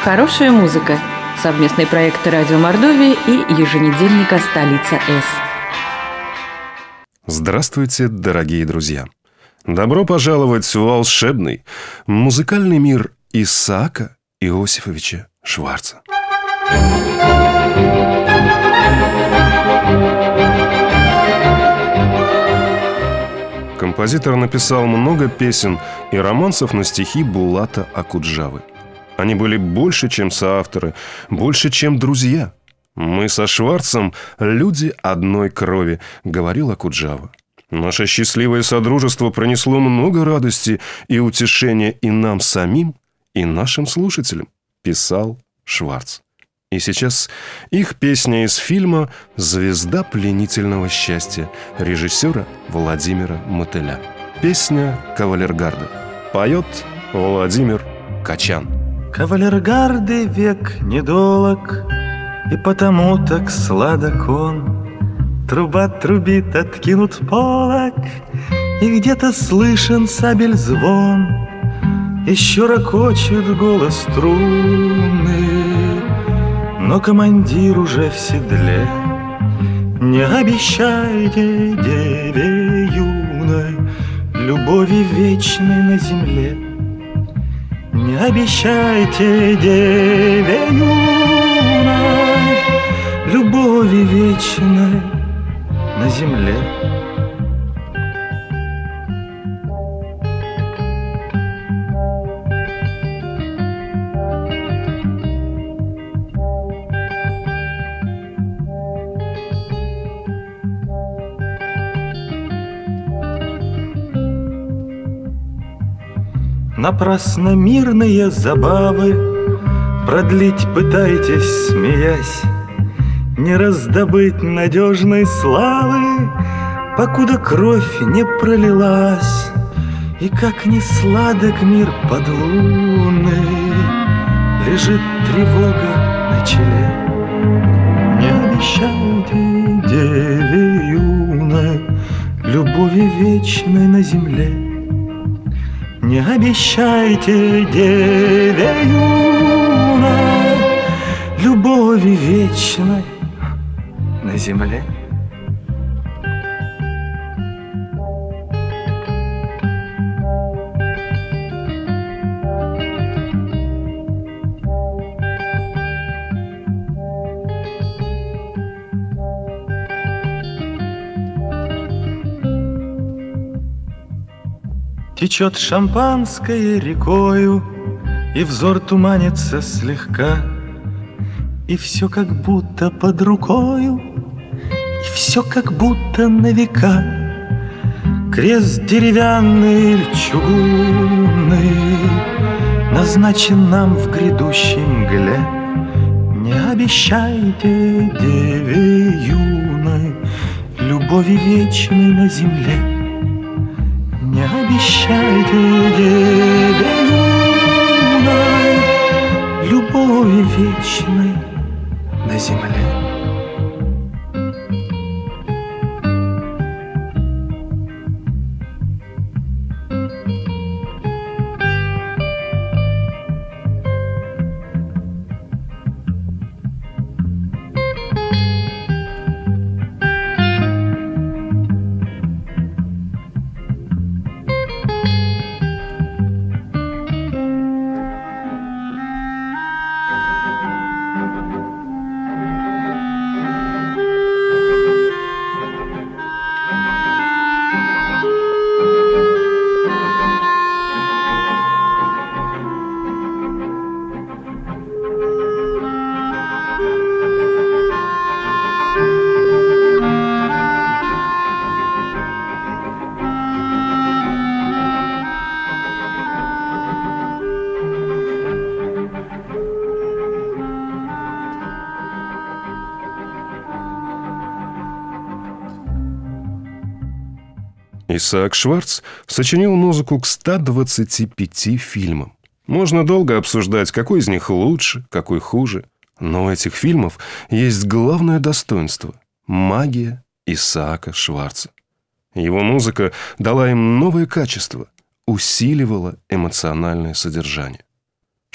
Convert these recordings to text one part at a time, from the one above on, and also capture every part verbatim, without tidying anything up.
Хорошая музыка. Совместный проект Радио Мордовия и еженедельника «Столица С». Здравствуйте, дорогие друзья! Добро пожаловать в волшебный музыкальный мир Исаака Иосифовича Шварца. Композитор написал много песен и романсов на стихи Булата Акуджавы. Они были больше, чем соавторы, больше, чем друзья. «Мы со Шварцем люди одной крови», — говорил Акуджава. «Наше счастливое содружество принесло много радости и утешения и нам самим, и нашим слушателям», — писал Шварц. И сейчас их песня из фильма «Звезда пленительного счастья» режиссера Владимира Мотыля. Песня «Кавалергарда». Поет Владимир Качан. Кавалергарды век недолог, и потому так сладок он. Труба трубит, откинут полог, и где-то слышен сабель звон. Еще ракочет голос струны, но командир уже в седле. Не обещайте деве юной любови вечной на земле. Не обещайте деве юной любови вечной на земле. Напрасно мирные забавы продлить пытаетесь, смеясь, не раздобыть надежной славы, покуда кровь не пролилась. И как ни сладок мир подлунный, лежит тревога на челе. Не обещайте деве юной любови вечной на земле. Не обещайте деве юной любови вечной на земле. Течет шампанское рекою, и взор туманится слегка, и все как будто под рукою, и все как будто на века. Крест деревянный или чугунный назначен нам в грядущей мгле. Не обещайте деве юной любови вечной на земле. Не обещайте деве юной любови вечной на земле. Исаак Шварц сочинил музыку к ста двадцати пяти фильмам. Можно долго обсуждать, какой из них лучше, какой хуже. Но у этих фильмов есть главное достоинство – магия Исаака Шварца. Его музыка дала им новое качество, усиливала эмоциональное содержание.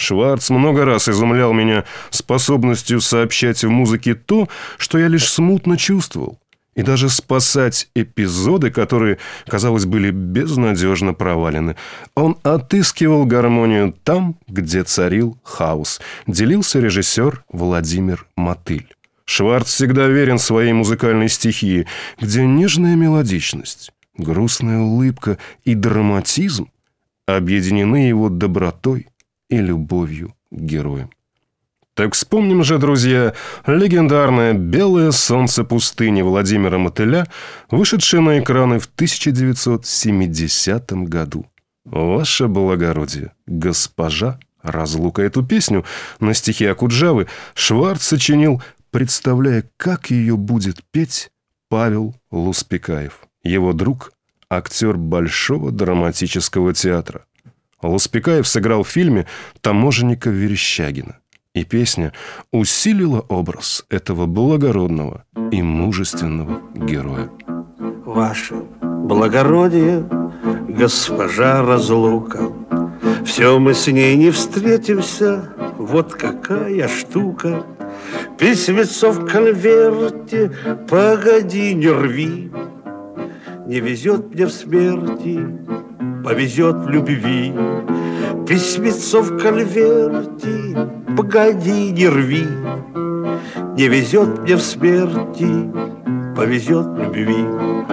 Шварц много раз изумлял меня способностью сообщать в музыке то, что я лишь смутно чувствовал, и даже спасать эпизоды, которые, казалось, были безнадежно провалены. Он отыскивал гармонию там, где царил хаос, делился режиссер Владимир Мотыль. Шварц всегда верен своей музыкальной стихии, где нежная мелодичность, грустная улыбка и драматизм объединены его добротой и любовью к героям. Так вспомним же, друзья, легендарное «Белое солнце пустыни» Владимира Мотыля, вышедшее на экраны в тысяча девятьсот семидесятом году. «Ваше благородие, госпожа разлука». Эту песню на стихи Окуджавы Шварц сочинил, представляя, как ее будет петь Павел Луспекаев, его друг, актер Большого драматического театра. Луспекаев сыграл в фильме таможенника Верещагина, и песня усилила образ этого благородного и мужественного героя. Ваше благородие, госпожа разлука, все мы с ней не встретимся, вот какая штука. Письмецо в конверте, погоди, не рви. Не везет мне в смерти, повезет в любви. Письмецо в конверте, погоди, не рви. Не везет мне в смерти, повезет в любви.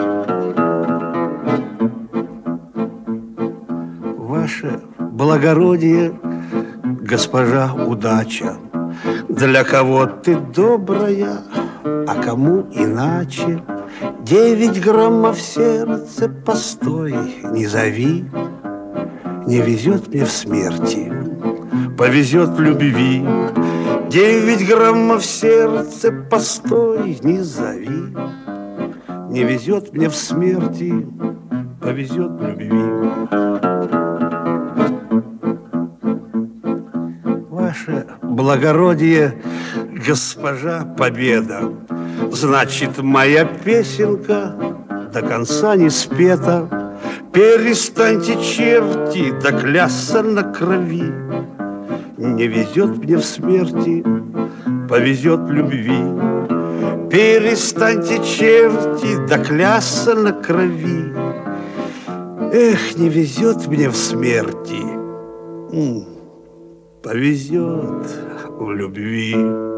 Ваше благородие, госпожа удача, для кого ты добрая, а кому иначе. Девять граммов в сердце, постой, не зови. Не везет мне в смерти, повезет в любви. Девять граммов в сердце, постой, не зови. Не везет мне в смерти, повезет в любви. Ваше благородие, госпожа победа, значит, моя песенка до конца не спета. Перестаньте, черти, доклясться на крови. Не везет мне в смерти, повезет в любви. Перестаньте, черти, доклясться на крови. Эх, не везет мне в смерти, повезет в любви.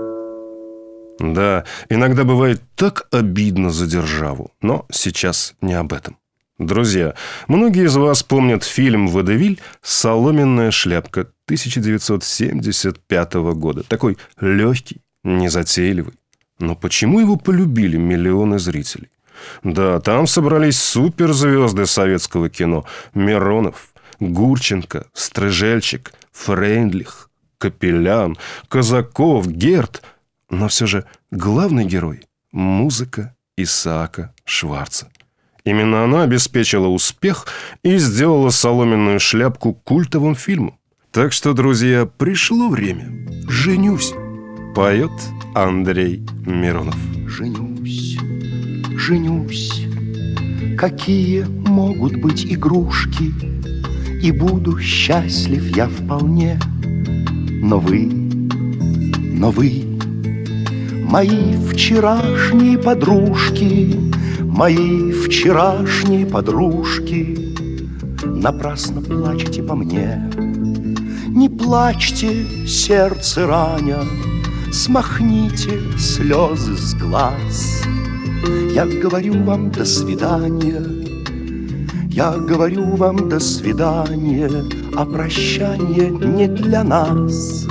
Да, иногда бывает так обидно за державу, но сейчас не об этом. Друзья, многие из вас помнят фильм «Водевиль. Соломенная шляпка» тысяча девятьсот семьдесят пятого года. Такой легкий, незатейливый. Но почему его полюбили миллионы зрителей? Да, там собрались суперзвезды советского кино. Миронов, Гурченко, Стрижельчик, Фрейндлих, Капелян, Казаков, Герд. Но все же главный герой – музыка Исаака Шварца. Именно она обеспечила успех и сделала «Соломенную шляпку» культовым фильмом. Так что, друзья, пришло время. Женюсь, поет Андрей Миронов. Женюсь, женюсь, какие могут быть игрушки, и буду счастлив я вполне. Но вы, но вы, мои вчерашние подружки, мои вчерашние подружки, напрасно плачете по мне. Не плачьте, сердце раня, смахните слезы с глаз. Я говорю вам до свидания, я говорю вам до свидания, а прощание не для нас.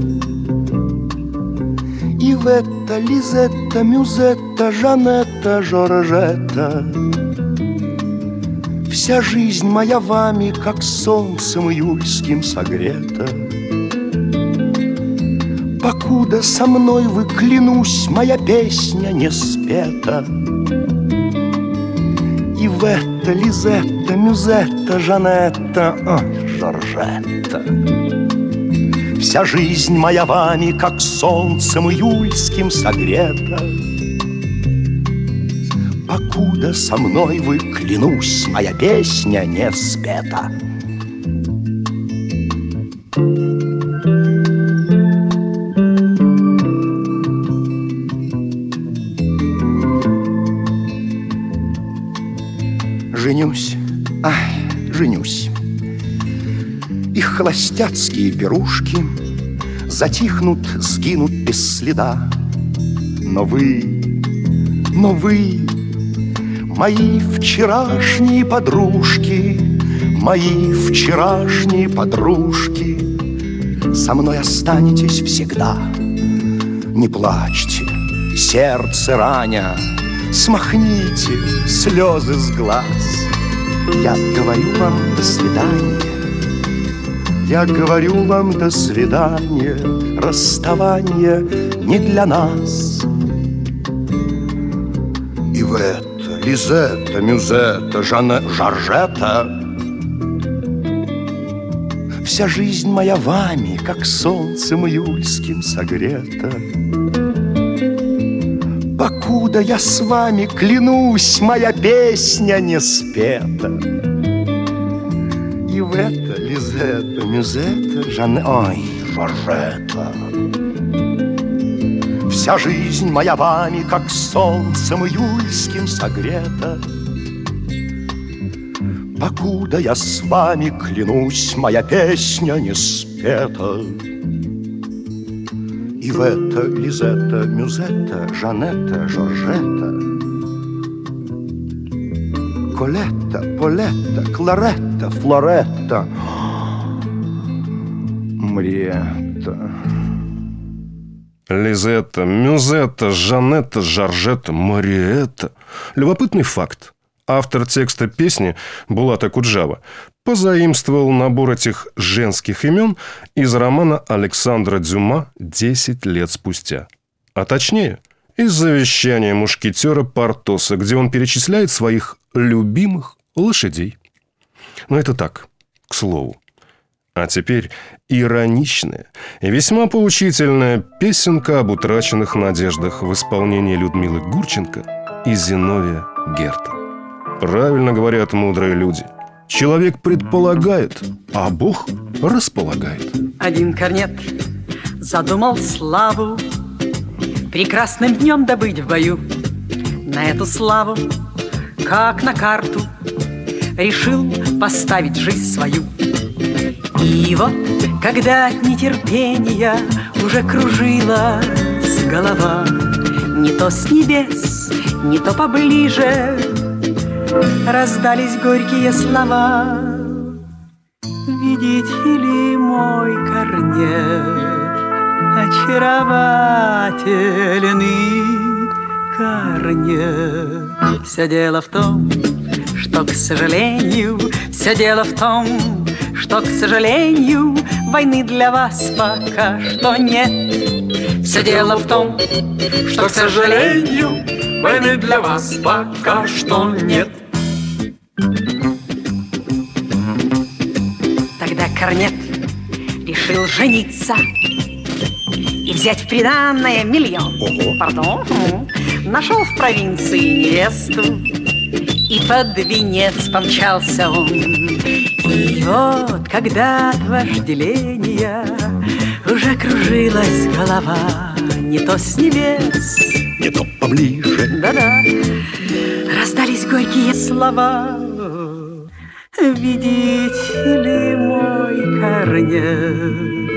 Ивета, Лизетта, Мюзетта, Жанетта, Жоржетта, вся жизнь моя вами, как солнцем июльским согрета. Покуда со мной вы, клянусь, моя песня не спета. Ивета, Лизетта, Мюзетта, Жанетта, о, Жоржетта, вся жизнь моя вами, как солнцем июльским согрета. Покуда со мной вы, клянусь, моя песня не спета. женюсь, ай, женюсь. Их холостяцкие пирушки затихнут, сгинут без следа. Но вы, но вы, мои вчерашние подружки, мои вчерашние подружки, со мной останетесь всегда. Не плачьте, сердце раня, смахните слезы с глаз. Я говорю вам до свидания, я говорю вам до свидания. Расставание не для нас. Ивета, Лизетта, Мюзетта, Жанне, Жоржетта, вся жизнь моя вами, как солнцем июльским согрета. Покуда я с вами, клянусь, моя песня не спета. Ивета, Лизетта, Мюзетта, Жанне, ой, Жоржетта, вся жизнь моя вами, как солнцем июльским согрета. Покуда я с вами, клянусь, моя песня не спета. Ивета, Лизетта, Мюзетта, Жанетта, Жоржетта, Колетта, Полетта, Кларетта, Флоретта, Мариетта. Лизетта, Мюзетта, Жанетта, Жоржетта, Мариетта. Любопытный факт. Автор текста песни Булат Акуджава позаимствовал набор этих женских имен из романа Александра Дюма «Десять лет спустя». А точнее, из завещания мушкетера Портоса, где он перечисляет своих любимых лошадей. Но это так, к слову. А теперь ироничная и весьма поучительная песенка об утраченных надеждах в исполнении Людмилы Гурченко и Зиновия Герта. Правильно говорят мудрые люди. Человек предполагает, а Бог располагает. Один корнет задумал славу прекрасным днем добыть в бою. На эту славу, как на карту, решил поставить жизнь свою. И вот, когда от нетерпения уже кружилась голова, не то с небес, не то поближе раздались горькие слова. Видите ли, мой корнет, очаровательный корнет. Все дело в том, что, к сожалению, все дело в том, что, к сожалению, войны для вас пока что нет. Все дело в том, что, к сожалению, войны для вас пока что нет. Тогда корнет решил жениться и взять в приданное миллион. Ого. Пардон. Нашел в провинции невесту, и под венец помчался он. И вот, когда от вожделения уже кружилась голова, не то с небес, не то поближе, да-да, раздались горькие слова. Видите ли, мой корнет,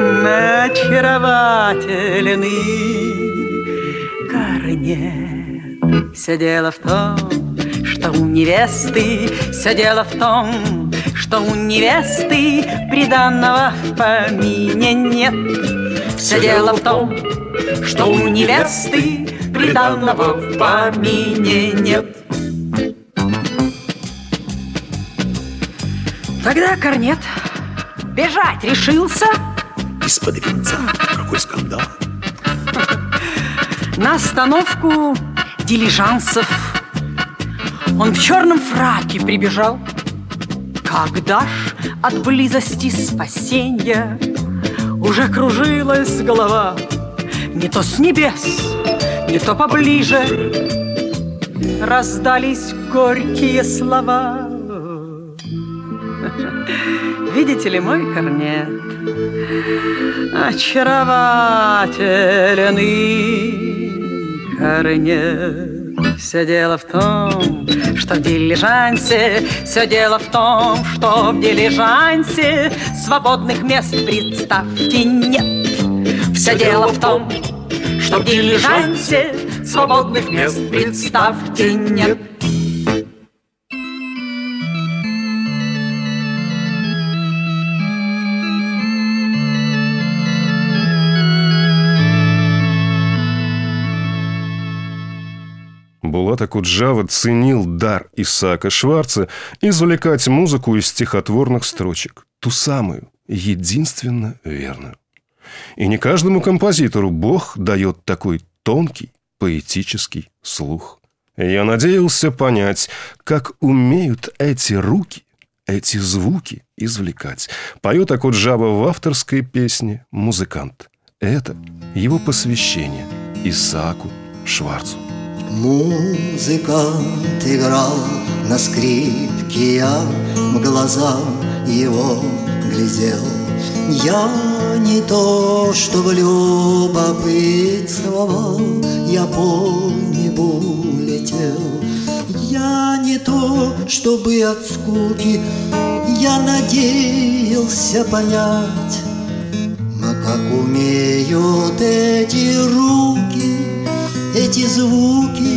очаровательный корнет. Все дело в том, что у невесты, все дело в том, что у невесты приданного в помине нет. Все дело в том, что у невесты приданного в помине нет. Тогда корнет бежать решился из-под венца. Какой скандал! На остановку дилижансов он в черном фраке прибежал. Когда ж от близости спасенья уже кружилась голова, не то с небес, не то поближе раздались горькие слова. Видите ли, мой корнет, очаровательный корнет. Все дело в том, что в дилижансе. Все дело в том, что в дилижансе свободных мест, представьте, нет. Все дело в том, что в дилижансе свободных мест, представьте, нет. Булат Акуджава ценил дар Исаака Шварца извлекать музыку из стихотворных строчек, ту самую, единственно верную. И не каждому композитору Бог дает такой тонкий поэтический слух. Я надеялся понять, как умеют эти руки, эти звуки извлекать. Поет Акуджава в авторской песне «Музыкант». Это его посвящение Исааку Шварцу. Музыкант играл на скрипке, я в глаза его глядел. Я не то, чтобы любопытствовал, я по небу летел. Я не то, чтобы от скуки я надеялся понять, а как умеют эти руки эти звуки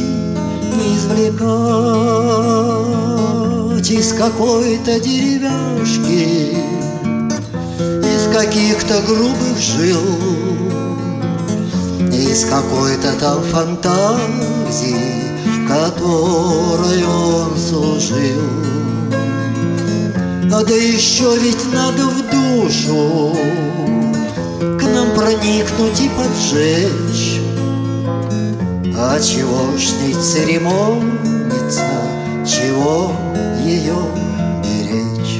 извлекать из какой-то деревяшки, из каких-то грубых жил, из какой-то там фантазии, которой он служил. А да еще ведь надо в душу к нам проникнуть и поджечь. А чего ж не церемониться, чего ее беречь?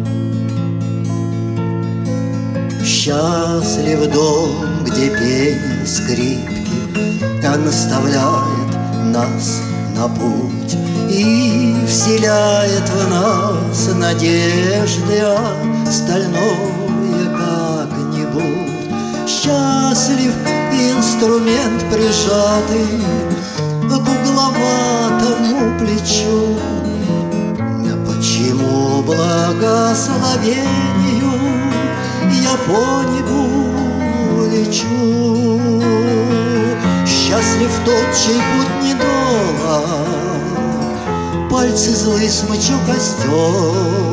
Счастлив дом, где пение скрипки наставляет нас на путь и вселяет в нас надежды, а стальное как-нибудь. Счастлив инструмент, прижатый к угловатому плечу. А почему благословению я по небу лечу? Счастлив тот, чей путь недолг, пальцы злые смычок костер,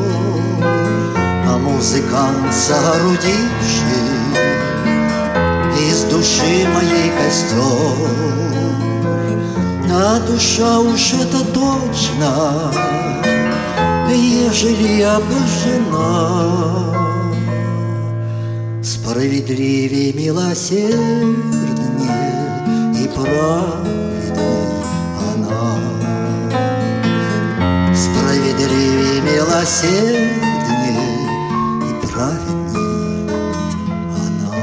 а музыкант, соорудивший из души моей костер. А душа уж это точно, ежели обожжена, справедливее, милосерднее и праведней она. Справедливее, милосерднее и праведней она.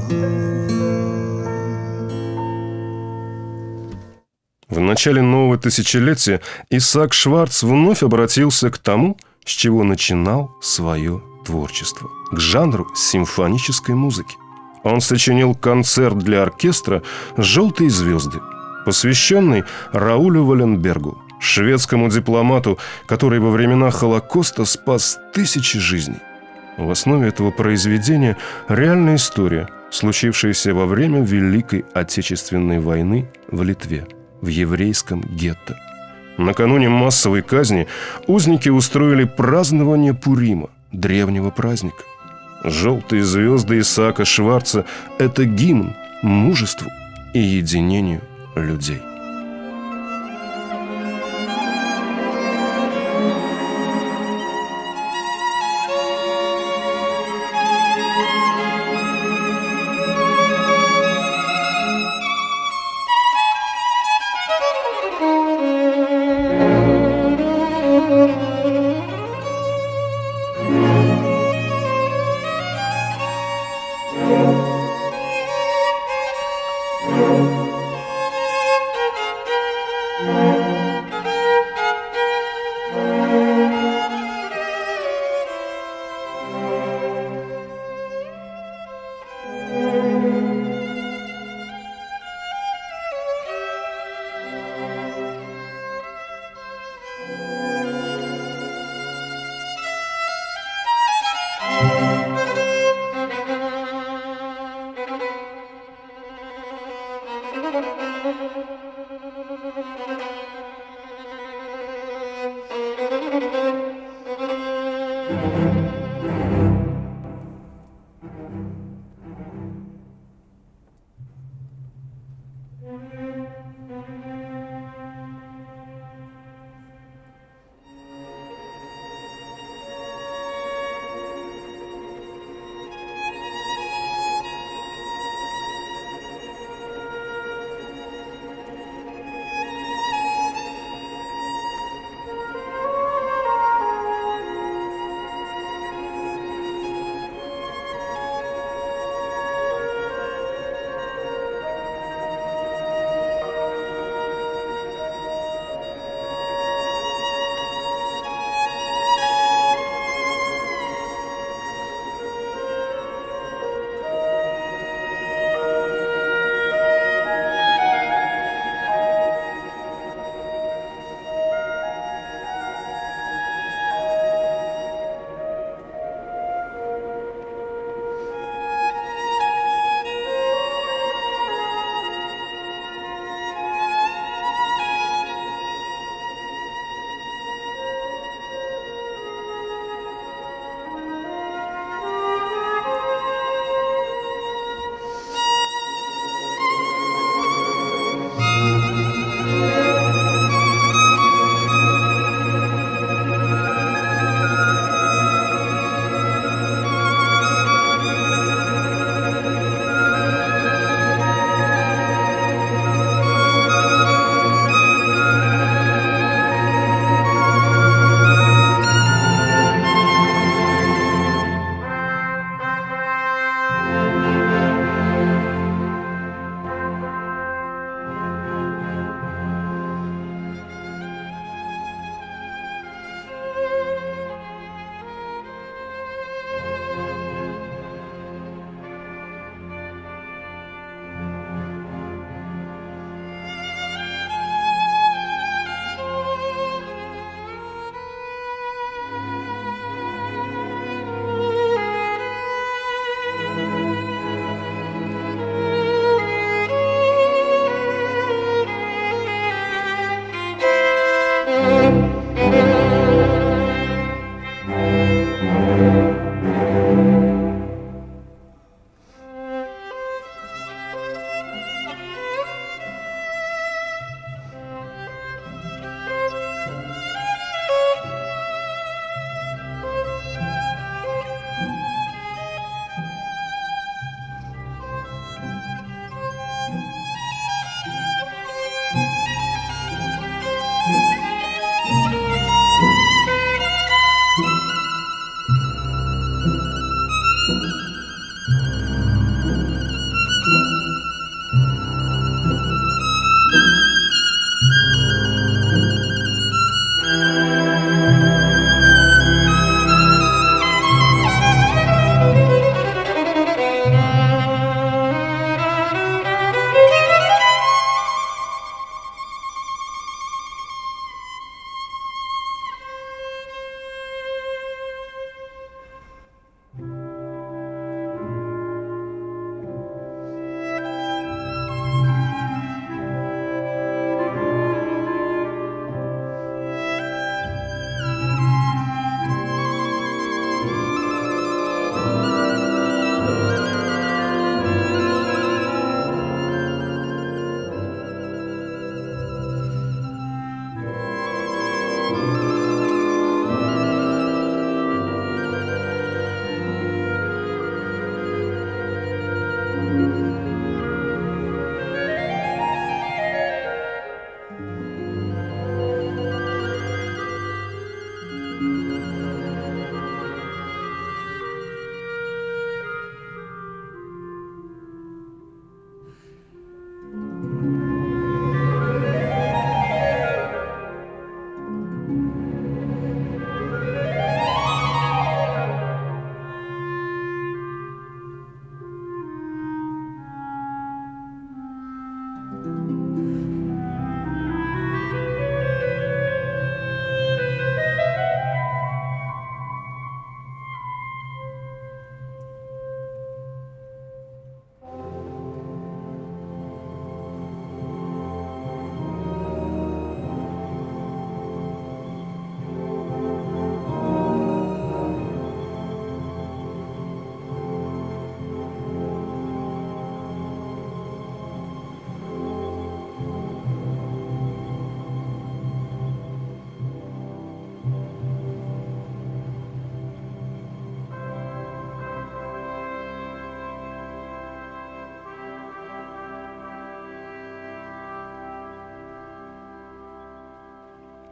В начале нового тысячелетия Исаак Шварц вновь обратился к тому, с чего начинал свое творчество, к жанру симфонической музыки. Он сочинил концерт для оркестра «Желтые звезды», посвященный Раулю Валенбергу, шведскому дипломату, который во времена Холокоста спас тысячи жизней. В основе этого произведения реальная история, случившаяся во время Великой Отечественной войны в Литве, в еврейском гетто. Накануне массовой казни узники устроили празднование Пурима, древнего праздника. «Желтые звезды» Исаака Шварца – это гимн мужеству и единению людей.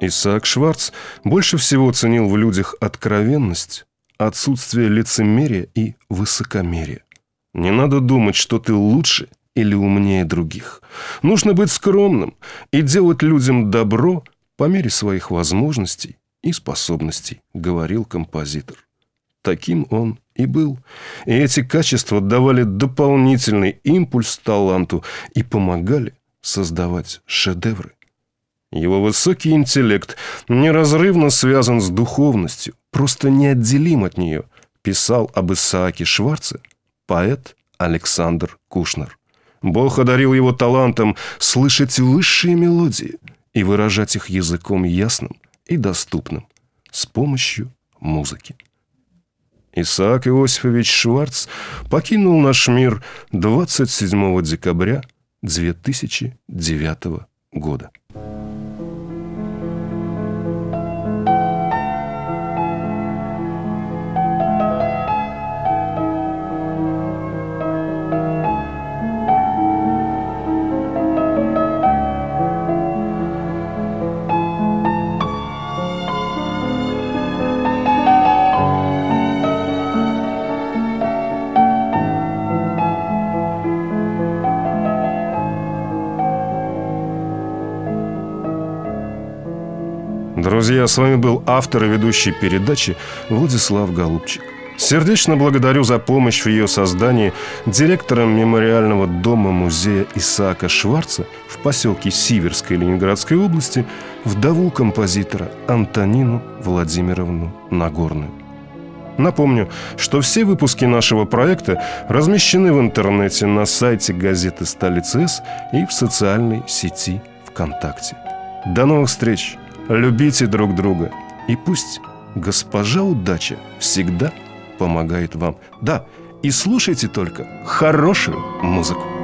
Исаак Шварц больше всего ценил в людях откровенность, отсутствие лицемерия и высокомерия. Не надо думать, что ты лучше или умнее других. Нужно быть скромным и делать людям добро по мере своих возможностей и способностей, говорил композитор. Таким он и был. И эти качества давали дополнительный импульс таланту и помогали создавать шедевры. Его высокий интеллект неразрывно связан с духовностью, просто неотделим от нее, писал об Исааке Шварце поэт Александр Кушнер. Бог одарил его талантом слышать высшие мелодии и выражать их языком ясным и доступным с помощью музыки. Исаак Иосифович Шварц покинул наш мир двадцать седьмого декабря две тысячи девятого года. Друзья, с вами был автор и ведущий передачи Владислав Голубчик. Сердечно благодарю за помощь в ее создании директором мемориального дома-музея Исаака Шварца в поселке Сиверской Ленинградской области вдову композитора Антонину Владимировну Нагорную. Напомню, что все выпуски нашего проекта размещены в интернете на сайте газеты «Столица С» и в социальной сети ВКонтакте. До новых встреч! Любите друг друга, и пусть госпожа удача всегда помогает вам. Да, и слушайте только хорошую музыку.